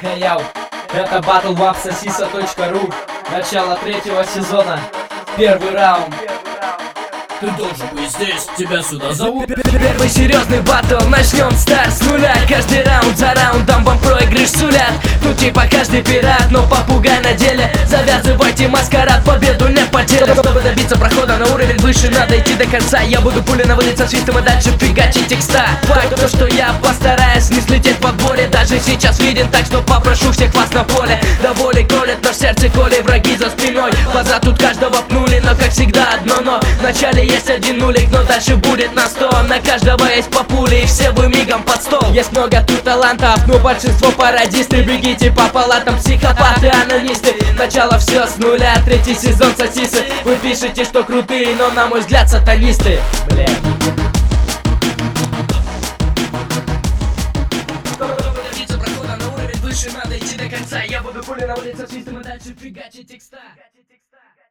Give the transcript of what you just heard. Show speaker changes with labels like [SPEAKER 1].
[SPEAKER 1] Hey, yo, это battlewapsasisa.ru. Начало 3-го сезона. Первый раунд.
[SPEAKER 2] Ты должен быть здесь, тебя сюда зовут.
[SPEAKER 3] Первый серьезный баттл, начнем старт с нуля. Каждый раунд за раундом вам проигрыш сулят. Тут типа каждый пират, но попугай на деле. Завязывайте маскарад, победу не потерять. Чтобы добиться прохода на уровень выше, надо идти до конца. Я буду пули наводить со свистом и дальше фигачить текста. Факт то, что я постараюсь не слететь в подборе. Даже сейчас виден, так что попрошу всех вас на поле. До воли колет, но в сердце коли враги за спиной. Глаза тут каждого пнули, но как всегда одно но. Вначале есть один нулик, но дальше будет на 100. На каждого есть по пуле, и все вы мигом под стол. Есть много тут талантов, но большинство пародисты. Бегите по палатам, психопаты, анонисты. Начало все с нуля, 3-й сезон сосисы. Вы пишете, что крутые, но на мой взгляд сатанисты. Бля. Чтобы добиться прохода на уровень выше, надо идти до конца. Я буду пули на улице, свистом и дальше фигачить текста.